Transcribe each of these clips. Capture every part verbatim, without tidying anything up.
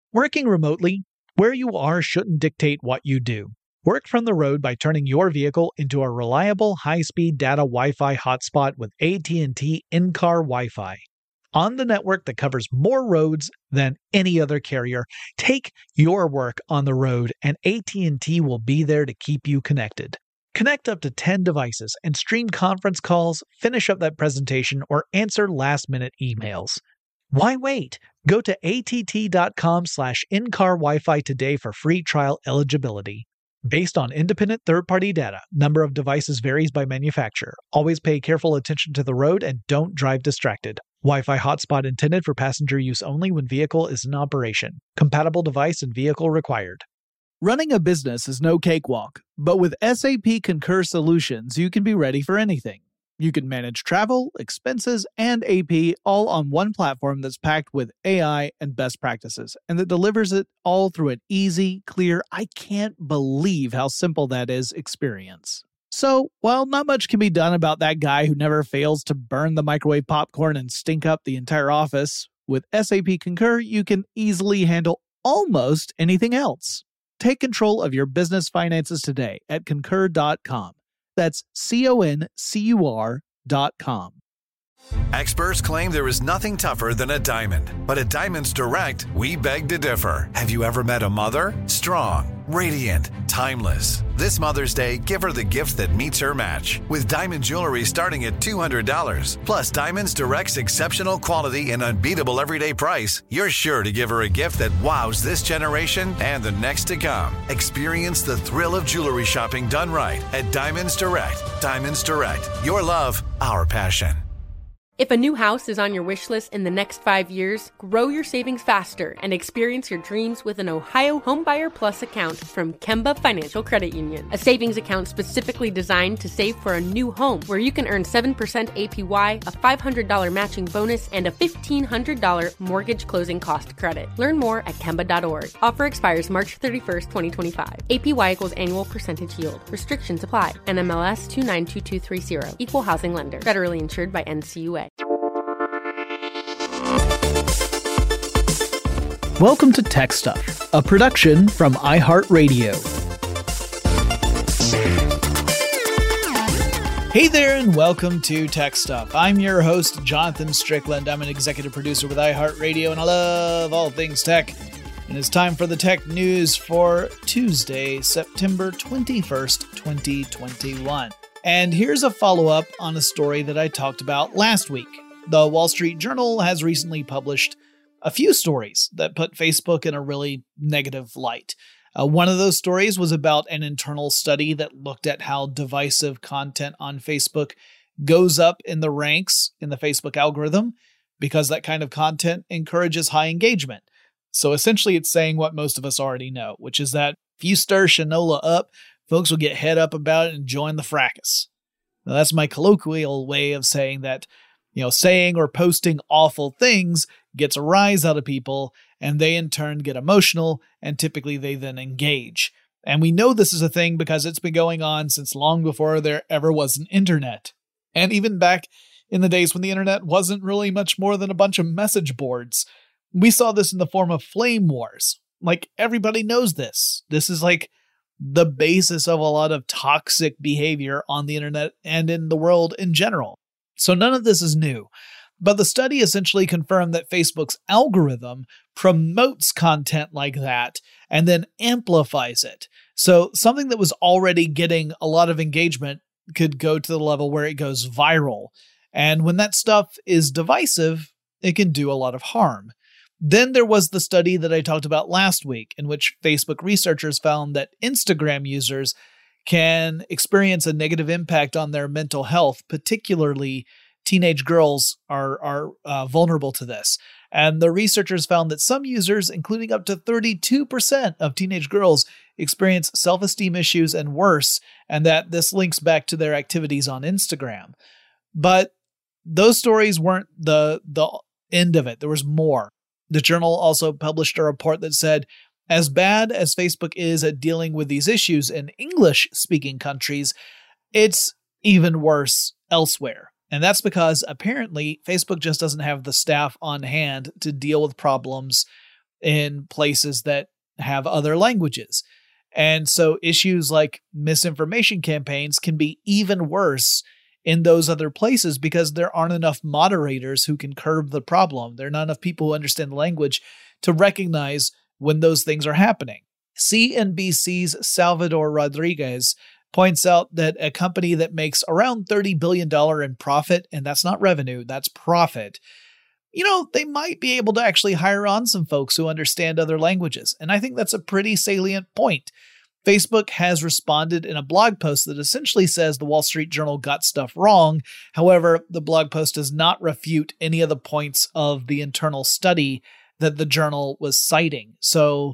Working remotely, where you are shouldn't dictate what you do. Work from the road by turning your vehicle into a reliable high-speed data Wi-Fi hotspot with A T and T in-car Wi-Fi. On the network that covers more roads than any other carrier, take your work on the road and A T and T will be there to keep you connected. Connect up to ten devices and stream conference calls, finish up that presentation, or answer last-minute emails. Why wait? Go to att.com slash in-car Wi-Fi today for free trial eligibility. Based on independent third-party data, number of devices varies by manufacturer. Always pay careful attention to the road and don't drive distracted. Wi-Fi hotspot intended for passenger use only when vehicle is in operation. Compatible device and vehicle required. Running a business is no cakewalk, but with S A P Concur Solutions, you can be ready for anything. You can manage travel, expenses, and A P all on one platform that's packed with A I and best practices, and that delivers it all through an easy, clear, I can't believe how simple that is experience. So, while not much can be done about that guy who never fails to burn the microwave popcorn and stink up the entire office, with S A P Concur, you can easily handle almost anything else. Take control of your business finances today at concur dot com. That's C O N C U R dot com. Experts claim there is nothing tougher than a diamond. But at Diamonds Direct, we beg to differ. Have you ever met a mother? Strong, radiant, timeless. This Mother's Day, give her the gift that meets her match. With diamond jewelry starting at two hundred dollars. Plus Diamonds Direct's exceptional quality and unbeatable everyday price, you're sure to give her a gift that wows this generation and the next to come. Experience the thrill of jewelry shopping done right at Diamonds Direct. Diamonds Direct. Your love, our passion. If a new house is on your wish list in the next five years, grow your savings faster and experience your dreams with an Ohio Homebuyer Plus account from Kemba Financial Credit Union. A savings account specifically designed to save for a new home where you can earn seven percent A P Y, a five hundred dollars matching bonus, and a fifteen hundred dollars mortgage closing cost credit. Learn more at Kemba dot org. Offer expires March thirty-first, twenty twenty-five. A P Y equals annual percentage yield. Restrictions apply. N M L S two nine two two three zero. Equal housing lender. Federally insured by N C U A. Welcome to Tech Stuff, a production from iHeartRadio. Hey there, and welcome to Tech Stuff. I'm your host, Jonathan Strickland. I'm an executive producer with iHeartRadio, and I love all things tech. And it's time for the tech news for Tuesday, September twenty-first, twenty twenty-one. And here's a follow-up on a story that I talked about last week. The Wall Street Journal has recently published a few stories that put Facebook in a really negative light. Uh, one of those stories was about an internal study that looked at how divisive content on Facebook goes up in the ranks in the Facebook algorithm because that kind of content encourages high engagement. So essentially it's saying what most of us already know, which is that if you stir Shinola up, folks will get head up about it and join the fracas. Now, that's my colloquial way of saying that, you know, saying or posting awful things gets a rise out of people, and they in turn get emotional, and typically they then engage. And we know this is a thing because it's been going on since long before there ever was an internet. And even back in the days when the internet wasn't really much more than a bunch of message boards. We saw this in the form of flame wars. Like, everybody knows this. This is like the basis of a lot of toxic behavior on the internet and in the world in general. So none of this is new. But the study essentially confirmed that Facebook's algorithm promotes content like that and then amplifies it. So something that was already getting a lot of engagement could go to the level where it goes viral. And when that stuff is divisive, it can do a lot of harm. Then there was the study that I talked about last week, in which Facebook researchers found that Instagram users can experience a negative impact on their mental health, particularly teenage girls are, are uh, vulnerable to this. And the researchers found that some users, including up to thirty-two percent of teenage girls, experience self-esteem issues and worse, and that this links back to their activities on Instagram. But those stories weren't the, the end of it. There was more. The journal also published a report that said, as bad as Facebook is at dealing with these issues in English-speaking countries, it's even worse elsewhere. And that's because apparently Facebook just doesn't have the staff on hand to deal with problems in places that have other languages. And so issues like misinformation campaigns can be even worse in those other places because there aren't enough moderators who can curb the problem. There are not enough people who understand the language to recognize when those things are happening. C N B C's Salvador Rodriguez points out that a company that makes around thirty billion dollars in profit, and that's not revenue, that's profit, you know, they might be able to actually hire on some folks who understand other languages. And I think that's a pretty salient point. Facebook has responded in a blog post that essentially says the Wall Street Journal got stuff wrong. However, the blog post does not refute any of the points of the internal study that the journal was citing. So,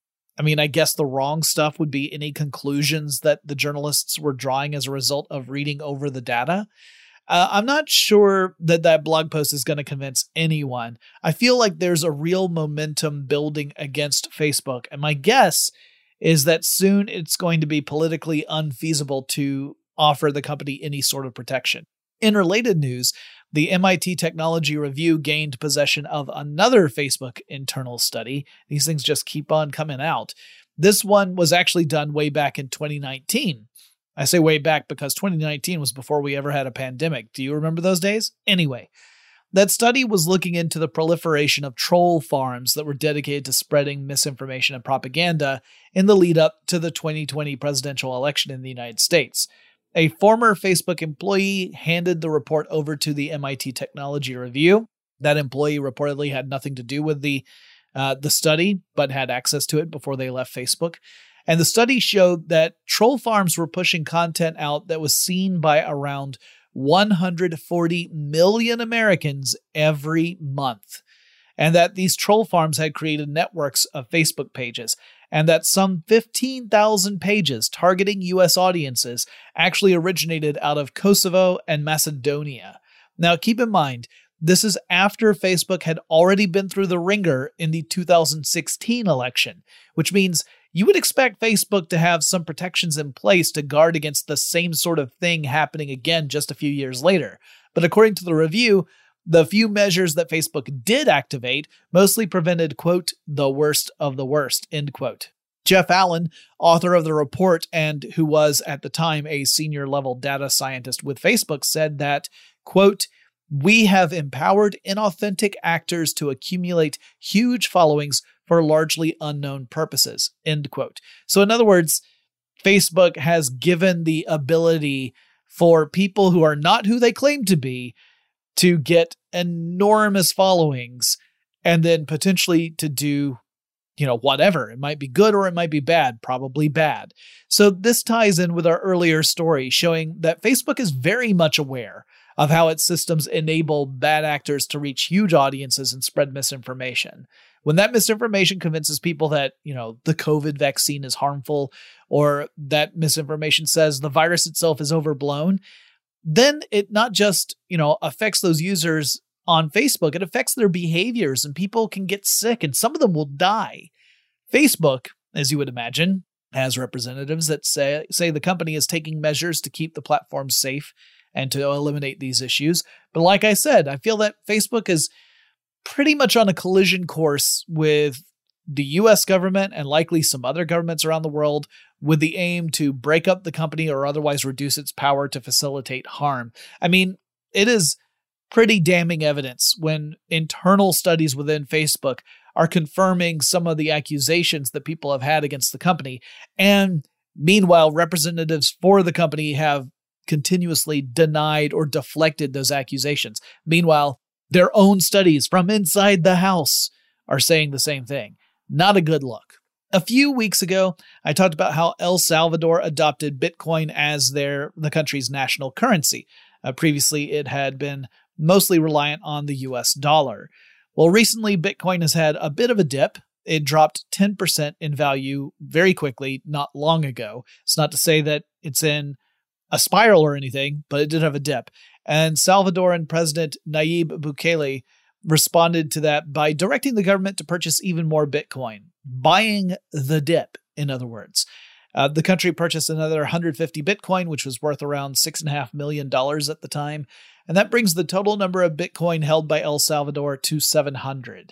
I mean, I guess the wrong stuff would be any conclusions that the journalists were drawing as a result of reading over the data. Uh, I'm not sure that that blog post is going to convince anyone. I feel like there's a real momentum building against Facebook. And my guess is that soon it's going to be politically unfeasible to offer the company any sort of protection. In related news, the M I T Technology Review gained possession of another Facebook internal study. These things just keep on coming out. This one was actually done way back in twenty nineteen. I say way back because twenty nineteen was before we ever had a pandemic. Do you remember those days? Anyway, that study was looking into the proliferation of troll farms that were dedicated to spreading misinformation and propaganda in the lead up to the twenty twenty presidential election in the United States. A former Facebook employee handed the report over to the M I T Technology Review. That employee reportedly had nothing to do with the uh, the study, but had access to it before they left Facebook. And the study showed that troll farms were pushing content out that was seen by around one hundred forty million Americans every month. And that these troll farms had created networks of Facebook pages, and that some fifteen thousand pages targeting U S audiences actually originated out of Kosovo and Macedonia. Now, keep in mind, this is after Facebook had already been through the ringer in the two thousand sixteen election, which means you would expect Facebook to have some protections in place to guard against the same sort of thing happening again just a few years later. But according to the review, the few measures that Facebook did activate mostly prevented, quote, the worst of the worst, end quote. Jeff Allen, author of the report and who was at the time a senior level data scientist with Facebook, said that, quote, we have empowered inauthentic actors to accumulate huge followings for largely unknown purposes, end quote. So in other words, Facebook has given the ability for people who are not who they claim to be to get enormous followings and then potentially to do, you know, whatever. It might be good or it might be bad, probably bad. So this ties in with our earlier story showing that Facebook is very much aware of how its systems enable bad actors to reach huge audiences and spread misinformation. When that misinformation convinces people that, you know, the COVID vaccine is harmful, or that misinformation says the virus itself is overblown, then it not just, you know, affects those users on Facebook, it affects their behaviors, and people can get sick and some of them will die. Facebook, as you would imagine, has representatives that say, say the company is taking measures to keep the platform safe and to eliminate these issues. But like I said, I feel that Facebook is pretty much on a collision course with the U S government and likely some other governments around the world with the aim to break up the company or otherwise reduce its power to facilitate harm. I mean, it is pretty damning evidence when internal studies within Facebook are confirming some of the accusations that people have had against the company. And meanwhile, representatives for the company have continuously denied or deflected those accusations. Meanwhile, their own studies from inside the house are saying the same thing. Not a good look. A few weeks ago, I talked about how El Salvador adopted Bitcoin as their the country's national currency. Uh, previously, it had been mostly reliant on the U S dollar. Well, recently, Bitcoin has had a bit of a dip. It dropped ten percent in value very quickly, not long ago. It's not to say that it's in a spiral or anything, but it did have a dip. And Salvadoran President Nayib Bukele responded to that by directing the government to purchase even more Bitcoin, buying the dip, in other words. Uh, the country purchased another one hundred fifty Bitcoin, which was worth around six point five million dollars at the time. And that brings the total number of Bitcoin held by El Salvador to seven hundred.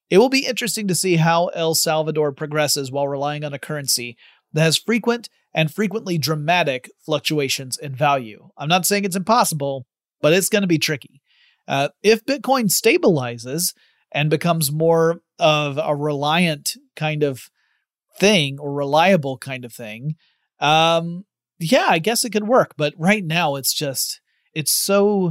It will be interesting to see how El Salvador progresses while relying on a currency that has frequent and frequently dramatic fluctuations in value. I'm not saying it's impossible, but it's going to be tricky. Uh, if Bitcoin stabilizes and becomes more of a reliant kind of thing or reliable kind of thing, um, yeah, I guess it could work. But right now it's just, it's so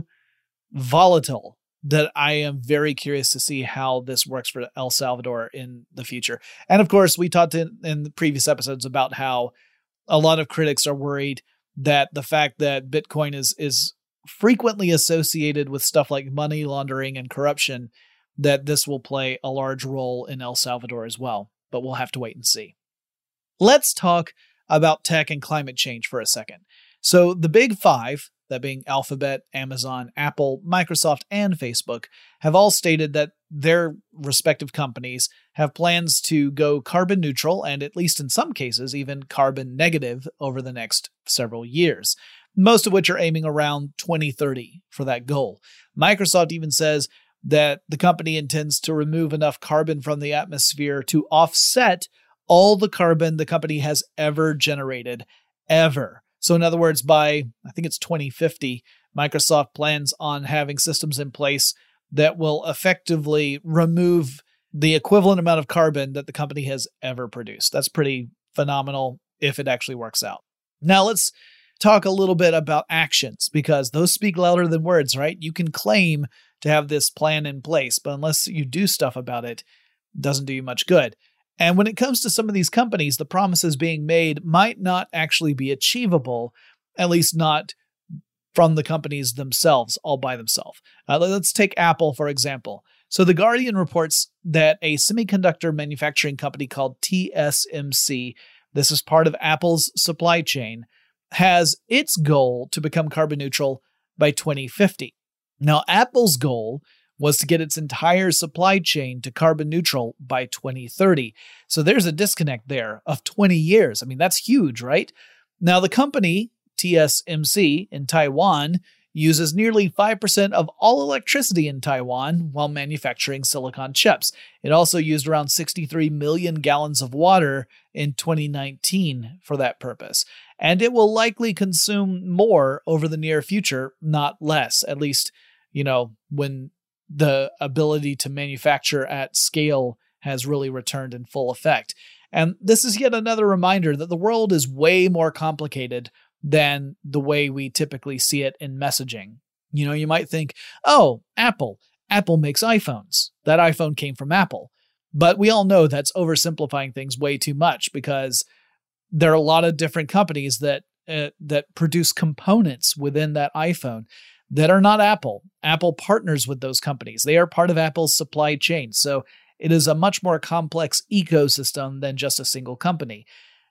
volatile that I am very curious to see how this works for El Salvador in the future. And of course, we talked in, in the previous episodes about how a lot of critics are worried that the fact that Bitcoin is is frequently associated with stuff like money laundering and corruption, that this will play a large role in El Salvador as well. But we'll have to wait and see. Let's talk about tech and climate change for a second. So the big five, that being Alphabet, Amazon, Apple, Microsoft, and Facebook, have all stated that their respective companies have plans to go carbon neutral and, at least in some cases, even carbon negative over the next several years, most of which are aiming around twenty thirty for that goal. Microsoft even says that the company intends to remove enough carbon from the atmosphere to offset all the carbon the company has ever generated, ever. So in other words, by, I think it's twenty fifty, Microsoft plans on having systems in place that will effectively remove the equivalent amount of carbon that the company has ever produced. That's pretty phenomenal if it actually works out. Now let's talk a little bit about actions, because those speak louder than words, right? You can claim to have this plan in place, but unless you do stuff about it, it doesn't do you much good. And when it comes to some of these companies, the promises being made might not actually be achievable, at least not from the companies themselves, all by themselves. Uh, let's take Apple, for example. So The Guardian reports that a semiconductor manufacturing company called T S M C, this is part of Apple's supply chain, has its goal to become carbon neutral by twenty fifty. Now, Apple's goal was to get its entire supply chain to carbon neutral by twenty thirty. So there's a disconnect there of twenty years. I mean, that's huge, right? Now, the company, T S M C in Taiwan, uses nearly five percent of all electricity in Taiwan while manufacturing silicon chips. It also used around sixty-three million gallons of water in twenty nineteen for that purpose. And it will likely consume more over the near future, not less, at least, you know, when the ability to manufacture at scale has really returned in full effect. And this is yet another reminder that the world is way more complicated than the way we typically see it in messaging. You know, you might think, oh, Apple. Apple makes iPhones. That iPhone came from Apple. But we all know that's oversimplifying things way too much, because there are a lot of different companies that uh, that produce components within that iPhone that are not Apple. Apple partners with those companies. They are part of Apple's supply chain. So it is a much more complex ecosystem than just a single company.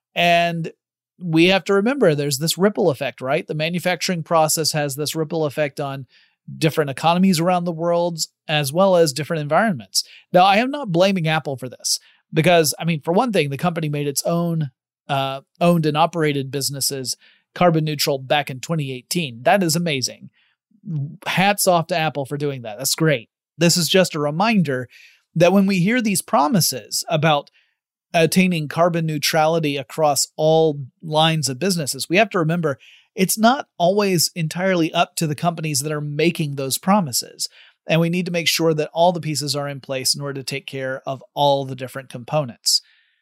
And we have to remember there's this ripple effect, right? The manufacturing process has this ripple effect on different economies around the world, as well as different environments. Now, I am not blaming Apple for this because, I mean, for one thing, the company made its own uh, owned and operated businesses carbon neutral back in twenty eighteen. That is amazing. Hats off to Apple for doing that. That's great. This is just a reminder that when we hear these promises about attaining carbon neutrality across all lines of businesses, we have to remember it's not always entirely up to the companies that are making those promises. And we need to make sure that all the pieces are in place in order to take care of all the different components.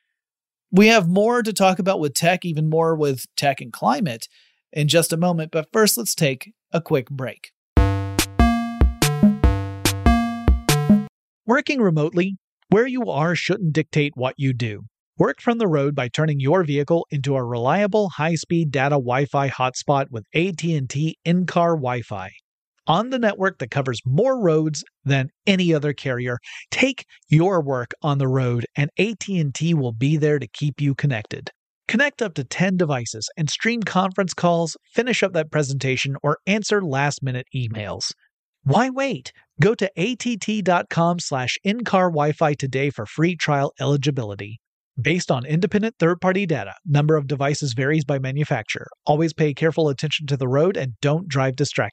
We have more to talk about with tech, even more with tech and climate in just a moment. But first, let's take a quick break. Working remotely, where you are shouldn't dictate what you do. Work from the road by turning your vehicle into a reliable, high-speed data Wi-Fi hotspot with A T and T in-car Wi-Fi. On the network that covers more roads than any other carrier, take your work on the road and A T and T will be there to keep you connected. Connect up to ten devices and stream conference calls, finish up that presentation, or answer last-minute emails. Why wait? Go to att.com slash in-car Wi-Fi today for free trial eligibility. Based on independent third-party data, number of devices varies by manufacturer. Always pay careful attention to the road and don't drive distracted.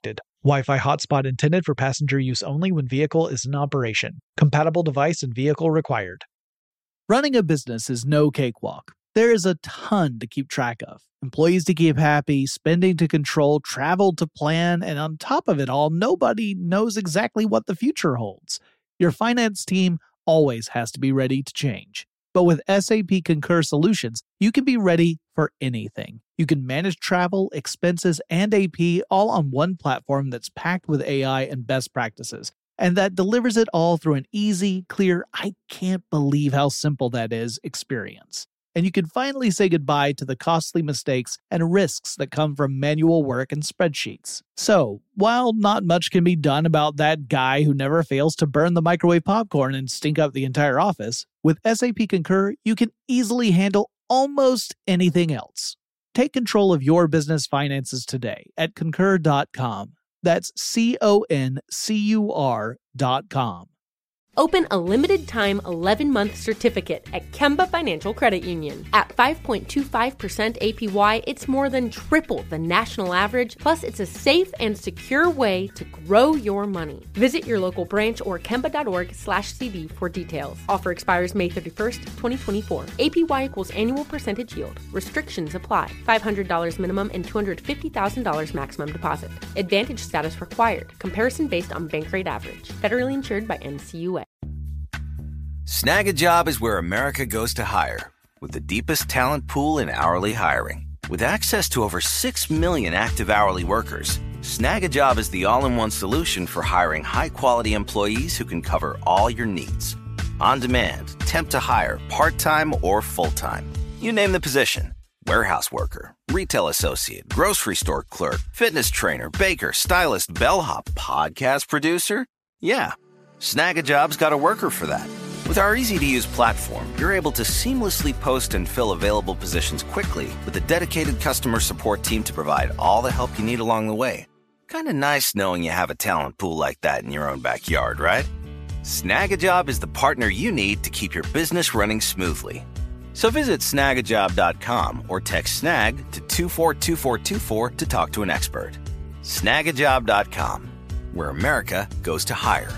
Wi-Fi hotspot intended for passenger use only when vehicle is in operation. Compatible device and vehicle required. Running a business is no cakewalk. There is a ton to keep track of. Employees to keep happy, spending to control, travel to plan, and on top of it all, nobody knows exactly what the future holds. Your finance team always has to be ready to change. But with S A P Concur Solutions, you can be ready for anything. You can manage travel, expenses, and A P all on one platform that's packed with A I and best practices, and that delivers it all through an easy, clear, I can't believe how simple that is experience. And you can finally say goodbye to the costly mistakes and risks that come from manual work and spreadsheets. So, while not much can be done about that guy who never fails to burn the microwave popcorn and stink up the entire office, with S A P Concur, you can easily handle almost anything else. Take control of your business finances today at concur dot com. That's C O N C U R dot com. Open a limited-time eleven-month certificate at Kemba Financial Credit Union. At five point two five percent A P Y, it's more than triple the national average, plus it's a safe and secure way to grow your money. Visit your local branch or kemba dot org slash C D for details. Offer expires May thirty-first, twenty twenty-four. A P Y equals annual percentage yield. Restrictions apply. five hundred dollars minimum and two hundred fifty thousand dollars maximum deposit. Advantage status required. Comparison based on bank rate average. Federally insured by N C U A. Snag a Job is where America goes to hire, with the deepest talent pool in hourly hiring. With access to over six million active hourly workers, Snag a Job is the all-in-one solution for hiring high-quality employees who can cover all your needs. On demand, temp to hire, part-time or full-time. You name the position. Warehouse worker, retail associate, grocery store clerk, fitness trainer, baker, stylist, bellhop, podcast producer. Yeah, Snag a Job's got a worker for that. With our easy-to-use platform, you're able to seamlessly post and fill available positions quickly with a dedicated customer support team to provide all the help you need along the way. Kind of nice knowing you have a talent pool like that in your own backyard, right? Snag a Job is the partner you need to keep your business running smoothly. So visit snag a job dot com or text SNAG to two four two four two four to talk to an expert. snag a job dot com, where America goes to hire.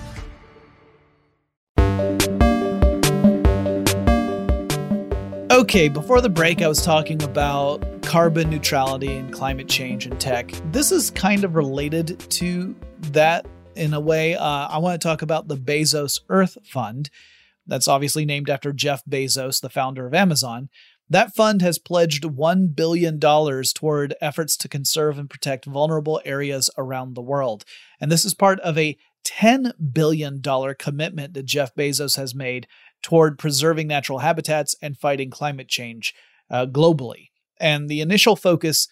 Okay, before the break, I was talking about carbon neutrality and climate change in tech. This is kind of related to that in a way. Uh, I want to talk about the Bezos Earth Fund. That's obviously named after Jeff Bezos, the founder of Amazon. That fund has pledged one billion dollars toward efforts to conserve and protect vulnerable areas around the world. And this is part of a ten billion dollars commitment that Jeff Bezos has made toward preserving natural habitats and fighting climate change uh, globally. And the initial focus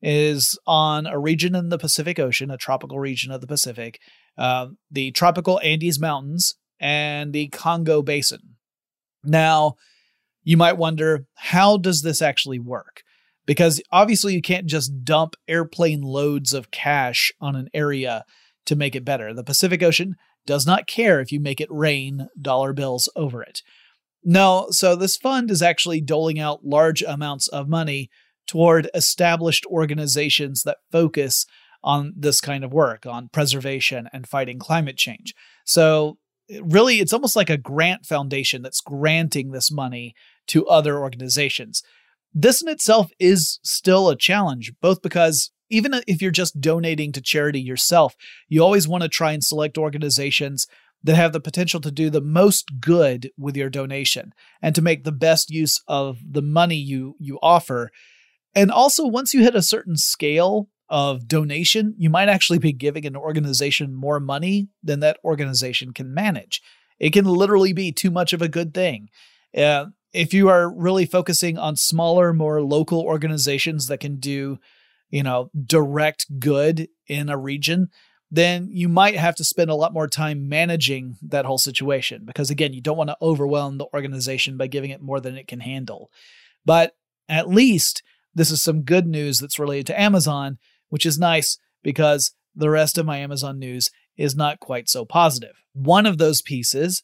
is on a region in the Pacific Ocean, a tropical region of the Pacific, uh, the tropical Andes Mountains, and the Congo Basin. Now, you might wonder, how does this actually work? Because obviously you can't just dump airplane loads of cash on an area to make it better. The Pacific Ocean does not care if you make it rain dollar bills over it. No, so this fund is actually doling out large amounts of money toward established organizations that focus on this kind of work, on preservation and fighting climate change. So really, it's almost like a grant foundation that's granting this money to other organizations. This in itself is still a challenge, both because even if you're just donating to charity yourself, you always want to try and select organizations that have the potential to do the most good with your donation and to make the best use of the money you, you offer. And also, once you hit a certain scale of donation, you might actually be giving an organization more money than that organization can manage. It can literally be too much of a good thing. Uh, if you are really focusing on smaller, more local organizations that can do you know, direct good in a region, then you might have to spend a lot more time managing that whole situation. Because again, you don't want to overwhelm the organization by giving it more than it can handle. But at least this is some good news that's related to Amazon, which is nice because the rest of my Amazon news is not quite so positive. One of those pieces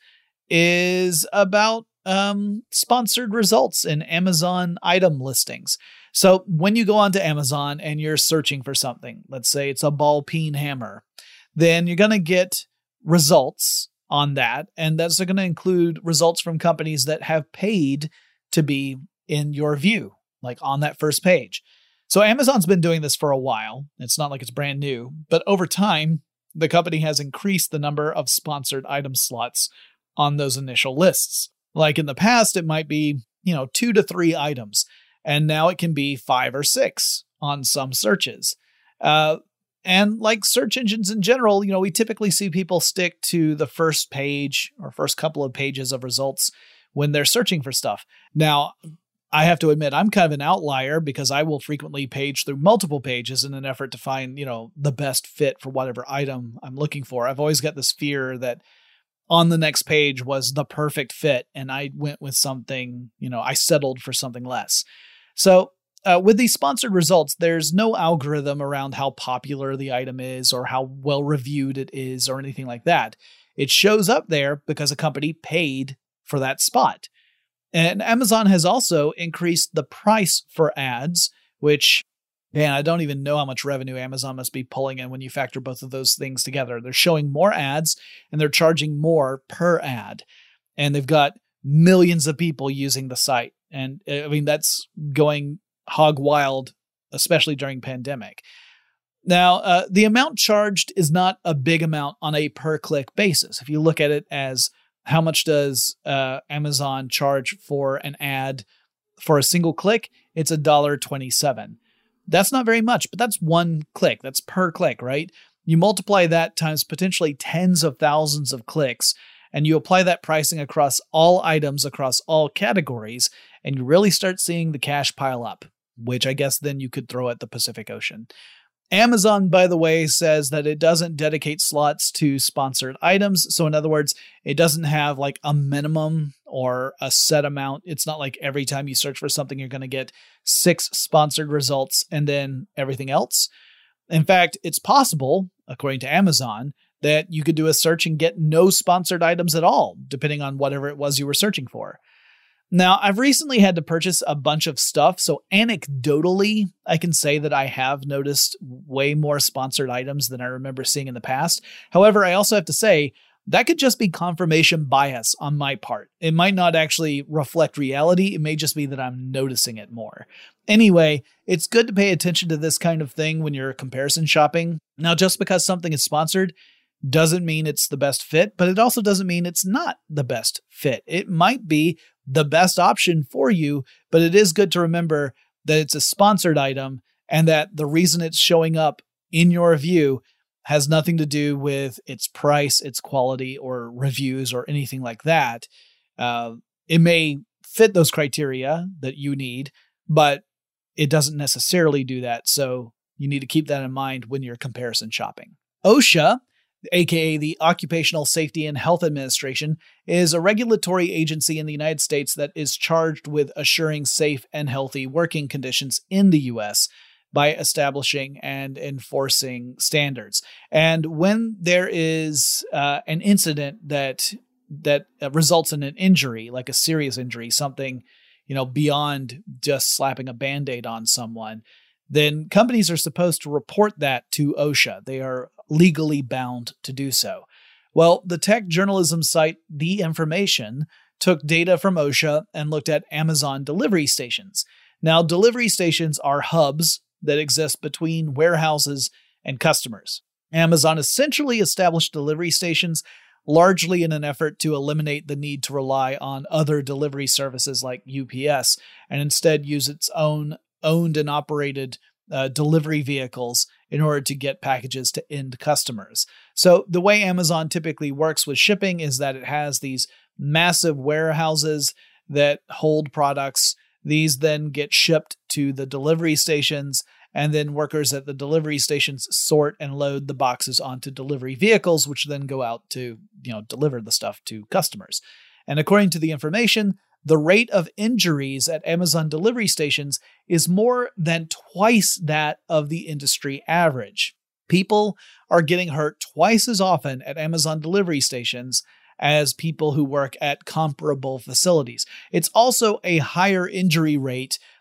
is about um, sponsored results in Amazon item listings. So when you go onto Amazon and you're searching for something, let's say it's a ball peen hammer, then you're going to get results on that. And that's going to include results from companies that have paid to be in your view, like on that first page. So Amazon's been doing this for a while. It's not like it's brand new, but over time, the company has increased the number of sponsored item slots on those initial lists. Like in the past, it might be, you know, two to three items, and now it can be five or six on some searches. Uh, and like search engines in general, you know, we typically see people stick to the first page or first couple of pages of results when they're searching for stuff. Now, I have to admit, I'm kind of an outlier because I will frequently page through multiple pages in an effort to find, you know, the best fit for whatever item I'm looking for. I've always got this fear that on the next page was the perfect fit, and I went with something, you know, I settled for something less. So uh, with these sponsored results, there's no algorithm around how popular the item is or how well reviewed it is or anything like that. It shows up there because a company paid for that spot. And Amazon has also increased the price for ads, which, man, I don't even know how much revenue Amazon must be pulling in when you factor both of those things together. They're showing more ads and they're charging more per ad. And they've got millions of people using the site. And I mean, that's going hog wild, especially during pandemic. Now, uh, the amount charged is not a big amount on a per click basis. If you look at it as how much does uh, Amazon charge for an ad for a single click, it's one dollar and twenty-seven cents. That's not very much, but that's one click. That's per click, right? You multiply that times potentially tens of thousands of clicks, and you apply that pricing across all items, across all categories, and you really start seeing the cash pile up, which I guess then you could throw at the Pacific Ocean. Amazon, by the way, says that it doesn't dedicate slots to sponsored items. So in other words, it doesn't have like a minimum or a set amount. It's not like every time you search for something, you're going to get six sponsored results and then everything else. In fact, it's possible, according to Amazon, that you could do a search and get no sponsored items at all, depending on whatever it was you were searching for. Now, I've recently had to purchase a bunch of stuff, so anecdotally, I can say that I have noticed way more sponsored items than I remember seeing in the past. However, I also have to say, that could just be confirmation bias on my part. It might not actually reflect reality. It may just be that I'm noticing it more. Anyway, it's good to pay attention to this kind of thing when you're comparison shopping. Now, just because something is sponsored doesn't mean it's the best fit, but it also doesn't mean it's not the best fit. It might be the best option for you, but it is good to remember that it's a sponsored item and that the reason it's showing up in your view has nothing to do with its price, its quality, or reviews, or anything like that. Uh, it may fit those criteria that you need, but it doesn't necessarily do that. So you need to keep that in mind when you're comparison shopping. OSHA, aka the Occupational Safety and Health Administration, is a regulatory agency in the United States that is charged with assuring safe and healthy working conditions in the U S by establishing and enforcing standards. And when there is uh, an incident that that results in an injury, like a serious injury, something, you know, beyond just slapping a Band-Aid on someone, then companies are supposed to report that to OSHA. They are legally bound to do so. Well, the tech journalism site The Information took data from OSHA and looked at Amazon delivery stations. Now, delivery stations are hubs that exist between warehouses and customers. Amazon essentially established delivery stations largely in an effort to eliminate the need to rely on other delivery services like U P S and instead use its own owned and operated uh, delivery vehicles in order to get packages to end customers. So the way Amazon typically works with shipping is that it has these massive warehouses that hold products. These then get shipped to the delivery stations, and then workers at the delivery stations sort and load the boxes onto delivery vehicles, which then go out to, you know, deliver the stuff to customers. And according to The Information, the rate of injuries at Amazon delivery stations is more than twice that of the industry average. People are getting hurt twice as often at Amazon delivery stations as people who work at comparable facilities. It's also a higher injury rate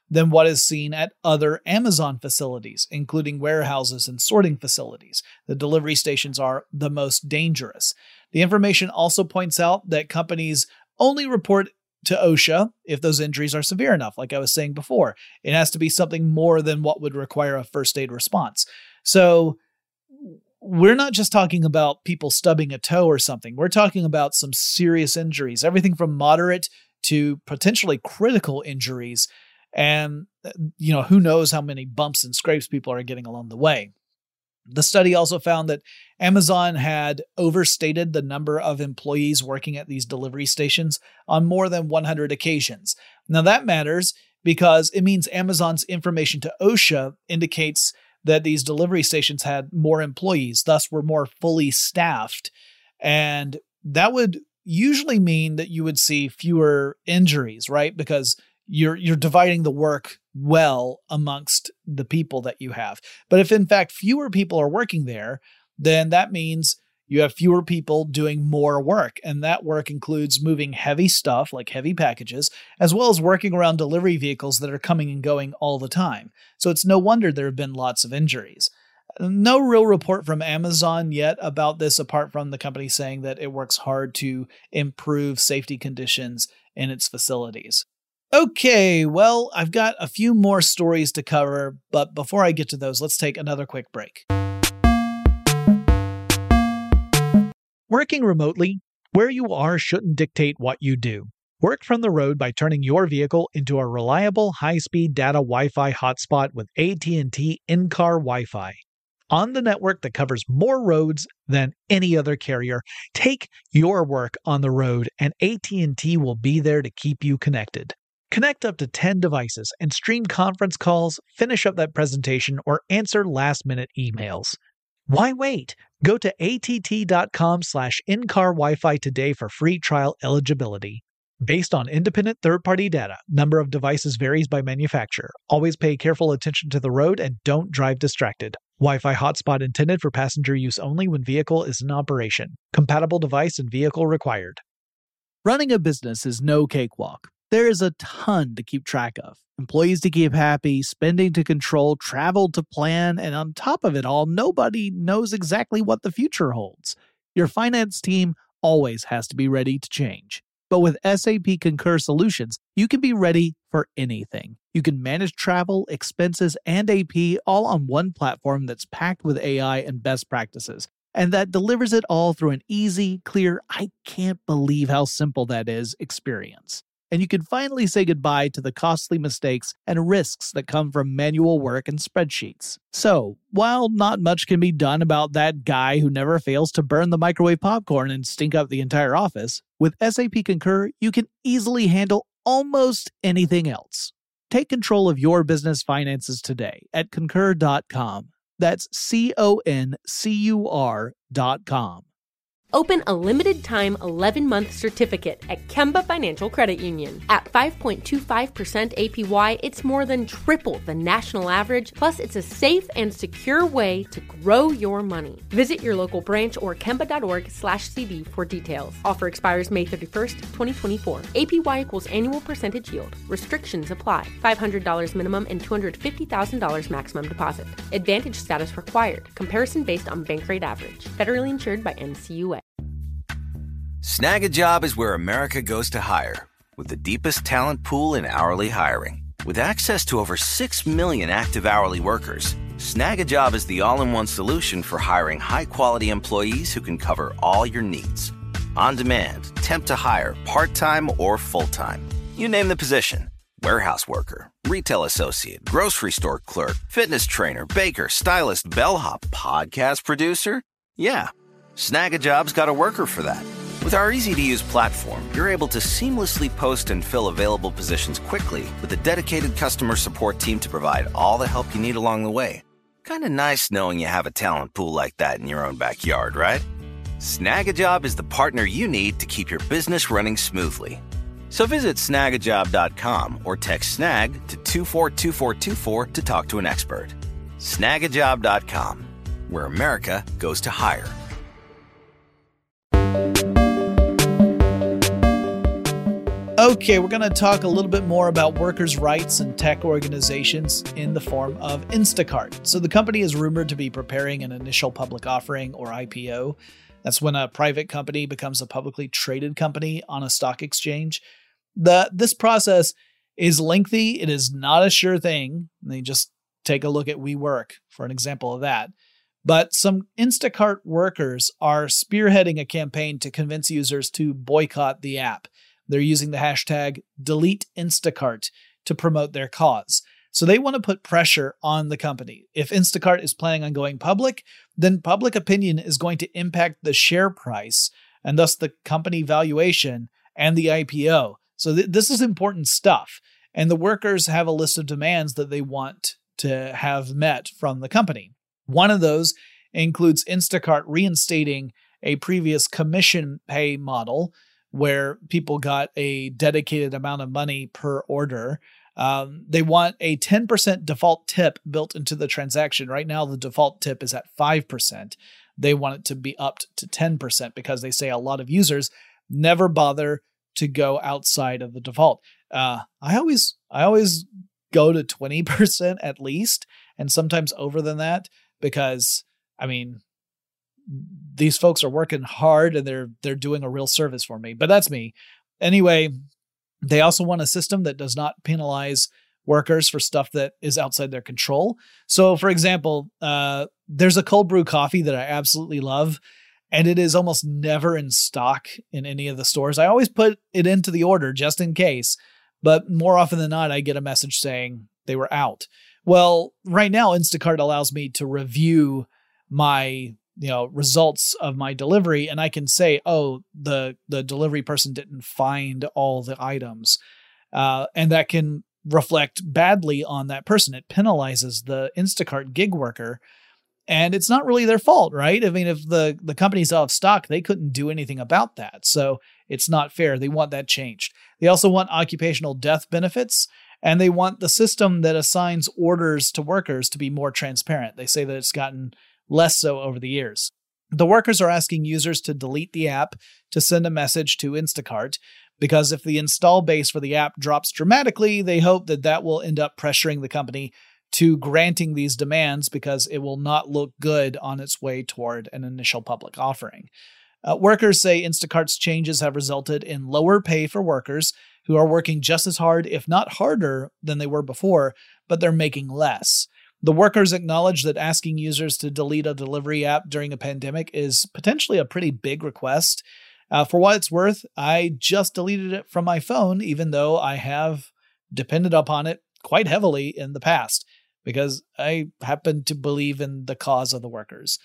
than what is seen at other Amazon facilities, including warehouses and sorting facilities. The delivery stations are the most dangerous. The information also points out that companies only report to OSHA if those injuries are severe enough, like I was saying before. It has to be something more than what would require a first aid response. So we're not just talking about people stubbing a toe or something. We're talking about some serious injuries, everything from moderate to potentially critical injuries. And, you know, who knows how many bumps and scrapes people are getting along the way. The study also found that Amazon had overstated the number of employees working at these delivery stations on more than one hundred occasions. Now that matters because it means Amazon's information to OSHA indicates that these delivery stations had more employees, thus were more fully staffed. And that would usually mean that you would see fewer injuries, right? Because you're you're dividing the work well amongst the people that you have. But if in fact fewer people are working there, then that means you have fewer people doing more work. And that work includes moving heavy stuff like heavy packages, as well as working around delivery vehicles that are coming and going all the time. So it's no wonder there have been lots of injuries. No real report from Amazon yet about this, apart from the company saying that it works hard to improve safety conditions in its facilities. Okay, well, I've got a few more stories to cover, but before I get to those, let's take another quick break. Working remotely, where you are shouldn't dictate what you do. Work from the road by turning your vehicle into a reliable high-speed data Wi-Fi hotspot with A T and T in-car Wi-Fi. On the network that covers more roads than any other carrier, take your work on the road and A T and T will be there to keep you connected. Connect up to ten devices and stream conference calls, finish up that presentation, or answer last-minute emails. Why wait? Go to att.com slash in-car Wi-Fi today for free trial eligibility. Based on independent third-party data, number of devices varies by manufacturer. Always pay careful attention to the road and don't drive distracted. Wi-Fi hotspot intended for passenger use only when vehicle is in operation. Compatible device and vehicle required. Running a business is no cakewalk. There is a ton to keep track of. Employees to keep happy, spending to control, travel to plan, and on top of it all, nobody knows exactly what the future holds. Your finance team always has to be ready to change. But with S A P Concur Solutions, you can be ready for anything. You can manage travel, expenses, and A P all on one platform that's packed with A I and best practices, and that delivers it all through an easy, clear, I can't believe how simple that is experience. And you can finally say goodbye to the costly mistakes and risks that come from manual work and spreadsheets. So, while not much can be done about that guy who never fails to burn the microwave popcorn and stink up the entire office, with S A P Concur, you can easily handle almost anything else. Take control of your business finances today at concur dot com. That's C O N C U R dot com. Open a limited-time eleven-month certificate at Kemba Financial Credit Union. At five point two five percent A P Y, it's more than triple the national average, plus it's a safe and secure way to grow your money. Visit your local branch or kemba.org slash CD for details. Offer expires May thirty-first, twenty twenty-four. A P Y equals annual percentage yield. Restrictions apply. five hundred dollars minimum and two hundred fifty thousand dollars maximum deposit. Advantage status required. Comparison based on bank rate average. Federally insured by N C U A. Snag a Job is where America goes to hire, with the deepest talent pool in hourly hiring. With access to over six million active hourly workers, Snag a Job is the all-in-one solution for hiring high-quality employees who can cover all your needs. On demand, temp to hire, part-time or full-time. You name the position. Warehouse worker, retail associate, grocery store clerk, fitness trainer, baker, stylist, bellhop, podcast producer. Yeah, Snag a Job's got a worker for that. With our easy-to-use platform, you're able to seamlessly post and fill available positions quickly with a dedicated customer support team to provide all the help you need along the way. Kind of nice knowing you have a talent pool like that in your own backyard, right? Snag a Job is the partner you need to keep your business running smoothly. So visit snag a job dot com or text SNAG to two four two four two four to talk to an expert. snag a job dot com, where America goes to hire. Okay, we're going to talk a little bit more about workers' rights and tech organizations in the form of Instacart. So the company is rumored to be preparing an initial public offering, or I P O. That's when a private company becomes a publicly traded company on a stock exchange. The This process is lengthy. It is not a sure thing. They just take a look at WeWork for an example of that. But some Instacart workers are spearheading a campaign to convince users to boycott the app. They're using the hashtag Delete Instacart to promote their cause. So they want to put pressure on the company. If Instacart is planning on going public, then public opinion is going to impact the share price and thus the company valuation and the I P O. So th- this is important stuff. And the workers have a list of demands that they want to have met from the company. One of those includes Instacart reinstating a previous commission pay model where people got a dedicated amount of money per order. Um, they want a ten percent default tip built into the transaction. Right now, the default tip is at five percent. They want it to be upped to ten percent because they say a lot of users never bother to go outside of the default. Uh, I always, I always go to twenty percent at least, and sometimes over than that, because, I mean, these folks are working hard and they're they're doing a real service for me. But that's me. Anyway, they also want a system that does not penalize workers for stuff that is outside their control. So, for example, uh, there's a cold brew coffee that I absolutely love, and it is almost never in stock in any of the stores. I always put it into the order just in case, but more often than not, I get a message saying they were out. Well, right now, Instacart allows me to review my you know, results of my delivery, and I can say, oh, the, the delivery person didn't find all the items. Uh, and that can reflect badly on that person. It penalizes the Instacart gig worker, and it's not really their fault, right? I mean, if the, the company's out of stock, they couldn't do anything about that. So it's not fair. They want that changed. They also want occupational death benefits, and they want the system that assigns orders to workers to be more transparent. They say that it's gotten less so over the years. The workers are asking users to delete the app to send a message to Instacart, because if the install base for the app drops dramatically, they hope that that will end up pressuring the company to granting these demands, because it will not look good on its way toward an initial public offering. Uh, workers say Instacart's changes have resulted in lower pay for workers who are working just as hard, if not harder, than they were before, but they're making less. The workers acknowledge that asking users to delete a delivery app during a pandemic is potentially a pretty big request. Uh, for what it's worth, I just deleted it from my phone, even though I have depended upon it quite heavily in the past, because I happen to believe in the cause of the workers.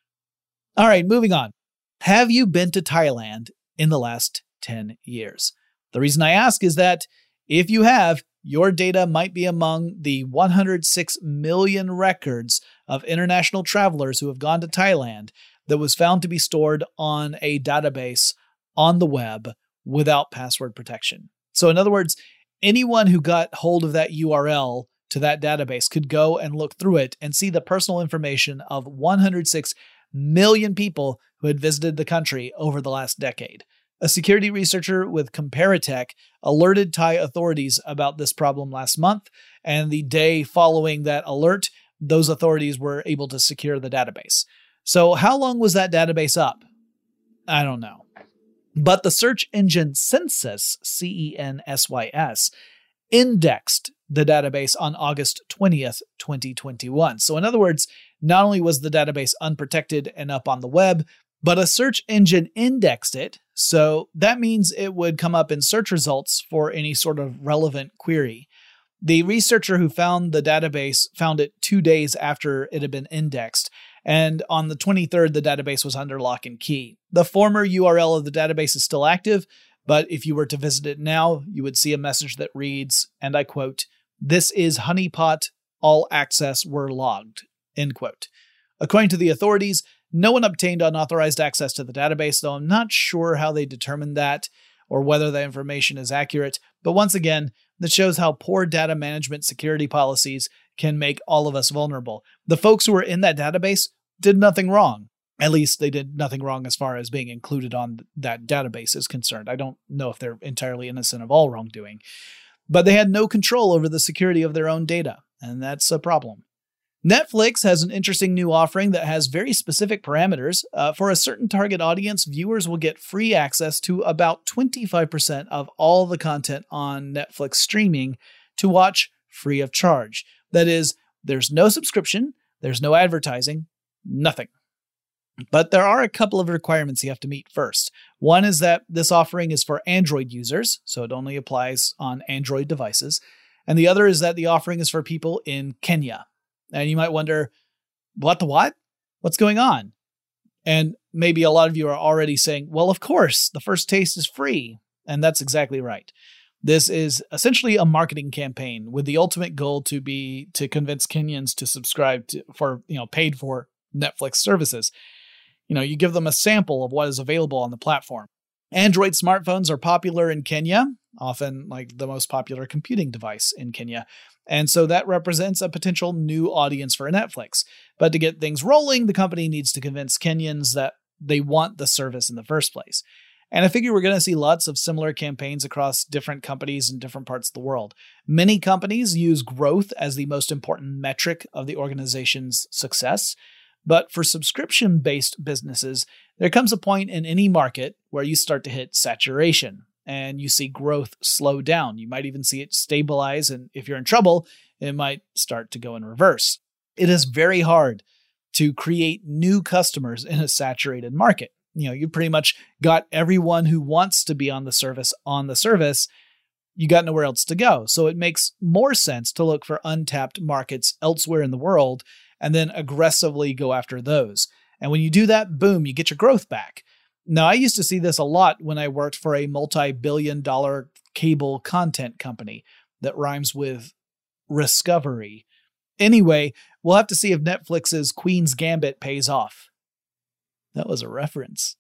All right, moving on. Have you been to Thailand in the last ten years? The reason I ask is that if you have, your data might be among the one hundred six million records of international travelers who have gone to Thailand that was found to be stored on a database on the web without password protection. So in other words, anyone who got hold of that U R L to that database could go and look through it and see the personal information of one hundred six million people who had visited the country over the last decade. A security researcher with Comparitech alerted Thai authorities about this problem last month, and the day following that alert, those authorities were able to secure the database. So how long was that database up? I don't know. But the search engine Census, C E N S Y S, indexed the database on August twentieth, twenty twenty-one. So in other words, not only was the database unprotected and up on the web, but a search engine indexed it, so that means it would come up in search results for any sort of relevant query. The researcher who found the database found it two days after it had been indexed, and on the twenty-third, the database was under lock and key. The former U R L of the database is still active, but if you were to visit it now, you would see a message that reads, and I quote, "This is honeypot, all access were logged," end quote. According to the authorities, no one obtained unauthorized access to the database, though I'm not sure how they determined that or whether the information is accurate. But once again, that shows how poor data management security policies can make all of us vulnerable. The folks who were in that database did nothing wrong. At least they did nothing wrong as far as being included on that database is concerned. I don't know if they're entirely innocent of all wrongdoing, but they had no control over the security of their own data, and that's a problem. Netflix has an interesting new offering that has very specific parameters. Uh, for a certain target audience, viewers will get free access to about twenty-five percent of all the content on Netflix streaming to watch free of charge. That is, there's no subscription, there's no advertising, nothing. But there are a couple of requirements you have to meet first. One is that this offering is for Android users, so it only applies on Android devices. And the other is that the offering is for people in Kenya. And you might wonder, what the what? What's going on? And maybe a lot of you are already saying, well, of course, the first taste is free. And that's exactly right. This is essentially a marketing campaign with the ultimate goal to be to convince Kenyans to subscribe to, for, you know, paid for Netflix services. You know, you give them a sample of what is available on the platform. Android smartphones are popular in Kenya, often like the most popular computing device in Kenya. And so that represents a potential new audience for Netflix. But to get things rolling, the company needs to convince Kenyans that they want the service in the first place. And I figure we're going to see lots of similar campaigns across different companies in different parts of the world. Many companies use growth as the most important metric of the organization's success. But for subscription-based businesses, there comes a point in any market where you start to hit saturation and you see growth slow down. You might even see it stabilize, and if you're in trouble, it might start to go in reverse. It is very hard to create new customers in a saturated market. You know, you pretty much got everyone who wants to be on the service on the service. You got nowhere else to go. So it makes more sense to look for untapped markets elsewhere in the world and then aggressively go after those. And when you do that, boom, you get your growth back. Now, I used to see this a lot when I worked for a multi-billion dollar cable content company that rhymes with Discovery. Anyway, we'll have to see if Netflix's Queen's Gambit pays off. That was a reference.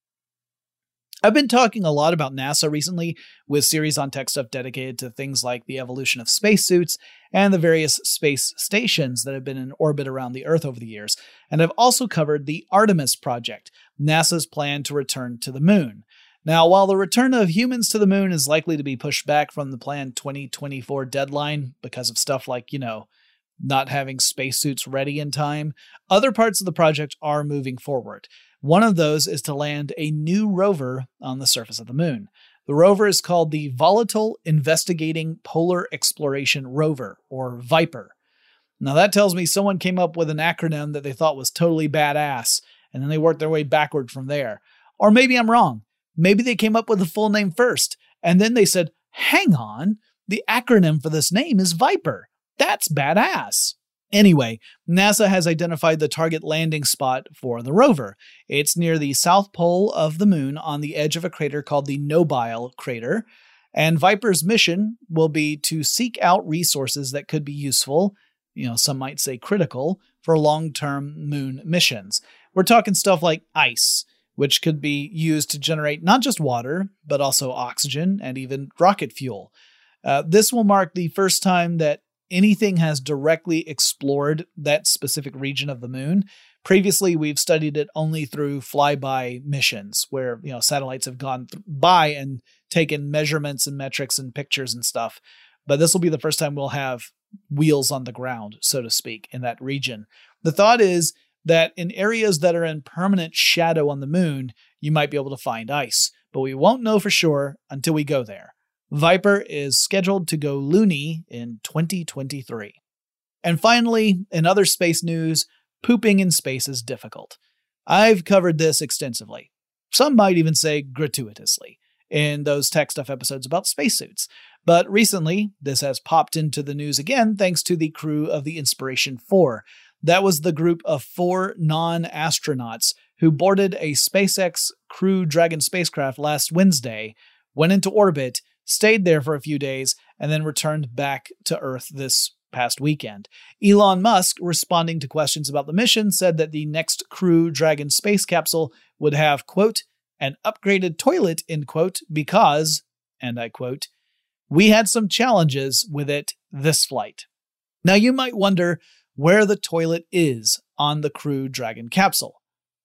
I've been talking a lot about NASA recently with series on tech stuff dedicated to things like the evolution of spacesuits and the various space stations that have been in orbit around the Earth over the years. And I've also covered the Artemis project, NASA's plan to return to the moon. Now, while the return of humans to the moon is likely to be pushed back from the planned twenty twenty-four deadline because of stuff like, you know, not having spacesuits ready in time, other parts of the project are moving forward. One of those is to land a new rover on the surface of the moon. The rover is called the Volatile Investigating Polar Exploration Rover, or VIPER. Now that tells me someone came up with an acronym that they thought was totally badass, and then they worked their way backward from there. Or maybe I'm wrong. Maybe they came up with the full name first, and then they said, hang on, the acronym for this name is VIPER. That's badass. Anyway, NASA has identified the target landing spot for the rover. It's near the south pole of the moon on the edge of a crater called the Nobile crater. And VIPER's mission will be to seek out resources that could be useful, you know, some might say critical, for long-term moon missions. We're talking stuff like ice, which could be used to generate not just water, but also oxygen and even rocket fuel. Uh, this will mark the first time that anything has directly explored that specific region of the moon. Previously, we've studied it only through flyby missions where, you know, satellites have gone th- by and taken measurements and metrics and pictures and stuff. But this will be the first time we'll have wheels on the ground, so to speak, in that region. The thought is that in areas that are in permanent shadow on the moon, you might be able to find ice, but we won't know for sure until we go there. VIPER is scheduled to go loony in twenty twenty-three. And finally, in other space news, pooping in space is difficult. I've covered this extensively. Some might even say gratuitously in those tech stuff episodes about spacesuits. But recently, this has popped into the news again thanks to the crew of the Inspiration four. That was the group of four non-astronauts who boarded a SpaceX Crew Dragon spacecraft last Wednesday, went into orbit, stayed there for a few days, and then returned back to Earth this past weekend. Elon Musk, responding to questions about the mission, said that the next Crew Dragon space capsule would have, quote, an upgraded toilet, end quote, because, and I quote, we had some challenges with it this flight. Now you might wonder where the toilet is on the Crew Dragon capsule.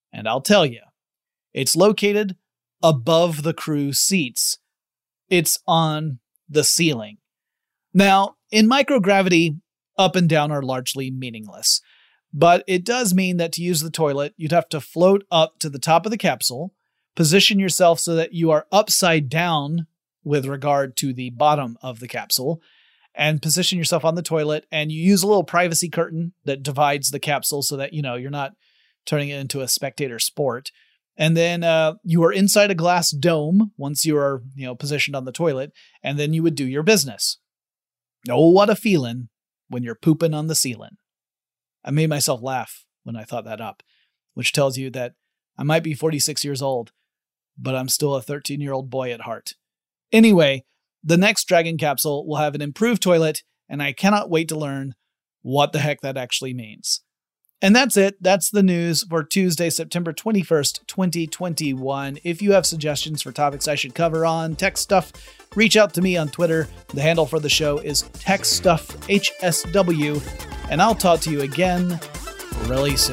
And I'll tell you, it's located above the crew seats. It's on the ceiling. Now, in microgravity, up and down are largely meaningless. But it does mean that to use the toilet, you'd have to float up to the top of the capsule, position yourself so that you are upside down with regard to the bottom of the capsule, and position yourself on the toilet, and you use a little privacy curtain that divides the capsule so that, you know, you're not turning it into a spectator sport. And then uh, you are inside a glass dome once you are, you know, positioned on the toilet, and then you would do your business. Oh, what a feeling when you're pooping on the ceiling. I made myself laugh when I thought that up, which tells you that I might be forty-six years old, but I'm still a thirteen-year-old boy at heart. Anyway, the next Dragon capsule will have an improved toilet, and I cannot wait to learn what the heck that actually means. And that's it. That's the news for Tuesday, September twenty-first, twenty twenty-one. If you have suggestions for topics I should cover on Tech Stuff, reach out to me on Twitter. The handle for the show is Tech Stuff H S W, and I'll talk to you again really soon.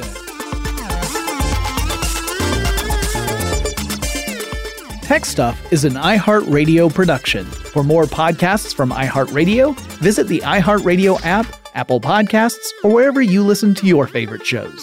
Tech Stuff is an iHeartRadio production. For more podcasts from iHeartRadio, visit the iHeartRadio app, Apple Podcasts, or wherever you listen to your favorite shows.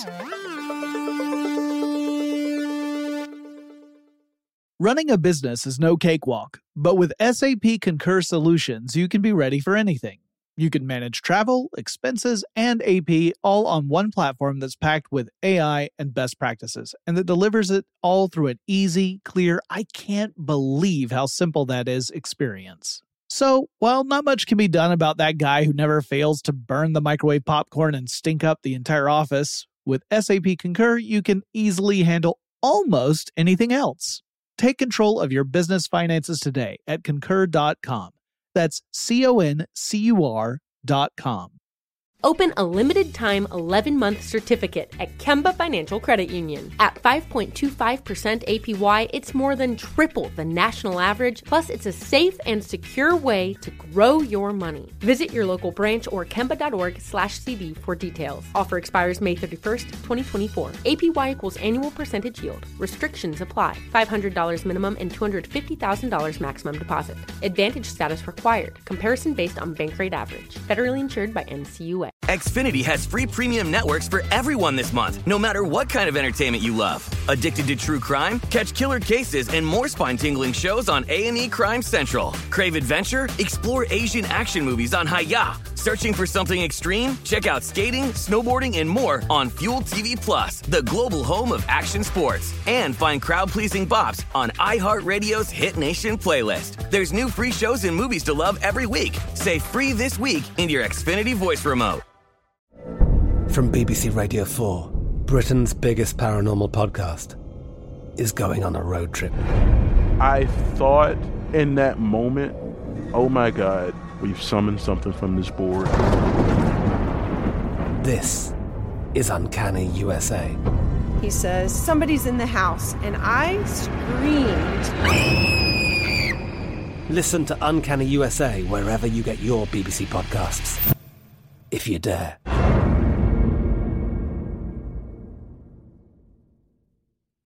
Running a business is no cakewalk, but with S A P Concur Solutions, you can be ready for anything. You can manage travel, expenses, and A P all on one platform that's packed with A I and best practices, and that delivers it all through an easy, clear, I can't believe how simple that is experience. So, while not much can be done about that guy who never fails to burn the microwave popcorn and stink up the entire office, with S A P Concur, you can easily handle almost anything else. Take control of your business finances today at concur dot com. That's C O N C U R dot com. Open a limited-time eleven-month certificate at Kemba Financial Credit Union. At five point two five percent A P Y, it's more than triple the national average, plus it's a safe and secure way to grow your money. Visit your local branch or kemba dot org slash C D for details. Offer expires May thirty-first, twenty twenty-four. A P Y equals annual percentage yield. Restrictions apply. five hundred dollars minimum and two hundred fifty thousand dollars maximum deposit. Advantage status required. Comparison based on bank rate average. Federally insured by N C U A. Xfinity has free premium networks for everyone this month, no matter what kind of entertainment you love. Addicted to true crime? Catch killer cases and more spine-tingling shows on A and E Crime Central. Crave adventure? Explore Asian action movies on Hi-Ya. Searching for something extreme? Check out skating, snowboarding, and more on Fuel T V Plus, the global home of action sports. And find crowd-pleasing bops on iHeartRadio's Hit Nation playlist. There's new free shows and movies to love every week. Say free this week in your Xfinity voice remote. From B B C Radio four, Britain's biggest paranormal podcast is going on a road trip. I thought in that moment, oh my God, we've summoned something from this board. This is Uncanny U S A. He says, somebody's in the house, and I screamed. Listen to Uncanny U S A wherever you get your B B C podcasts, if you dare.